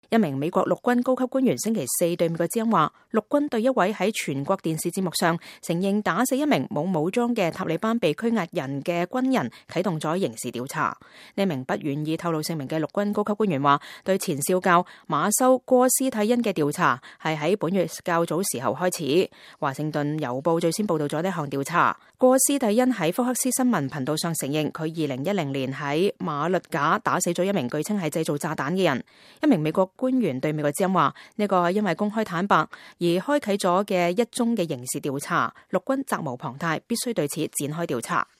一名美國陸軍高級官員星期四對美國之音話，陸軍對一位喺全國電視節目上承認打死一名冇武裝嘅塔利班被拘押人嘅軍人啟動咗刑事調查。呢名不願意透露姓名嘅陸軍高級官員話，對前少校馬修戈斯蒂恩嘅調查係喺本月較早時候開始。華盛頓郵報最先報道咗呢項調查。戈斯蒂恩喺福克斯新聞頻道上承認，佢2010年喺馬律賈打死咗一名據稱係製造炸彈嘅人。一名美國官員對美國之音話，呢個係因為公開坦白而開啟咗嘅一宗嘅刑事調查，陸軍責無旁貸，必須對此展開調查。